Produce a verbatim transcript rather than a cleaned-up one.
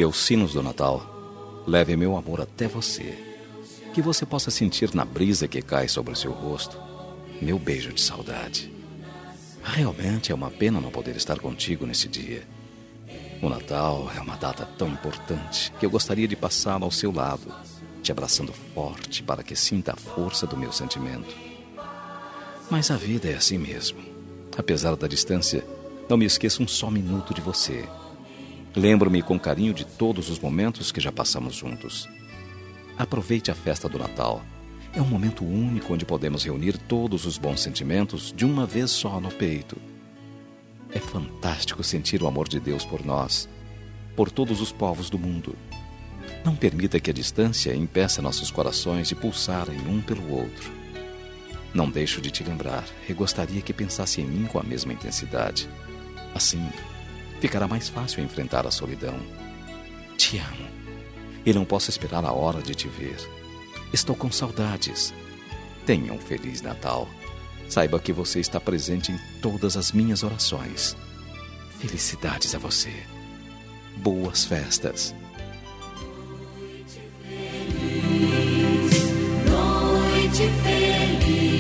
Que os sinos do Natal levem meu amor até você. Que você possa sentir na brisa que cai sobre o seu rosto meu beijo de saudade. Realmente é uma pena não poder estar contigo nesse dia. O Natal é uma data tão importante que eu gostaria de passá-la ao seu lado, te abraçando forte para que sinta a força do meu sentimento. Mas a vida é assim mesmo. Apesar da distância, não me esqueço um só minuto de você. Lembro-me com carinho de todos os momentos que já passamos juntos. Aproveite a festa do Natal. É um momento único onde podemos reunir todos os bons sentimentos de uma vez só no peito. É fantástico sentir o amor de Deus por nós, por todos os povos do mundo. Não permita que a distância impeça nossos corações de pulsarem um pelo outro. Não deixo de te lembrar e gostaria que pensasse em mim com a mesma intensidade. Assim, ficará mais fácil enfrentar a solidão. Te amo e não posso esperar a hora de te ver. Estou com saudades. Tenha um Feliz Natal. Saiba que você está presente em todas as minhas orações. Felicidades a você. Boas festas. Noite feliz, noite feliz.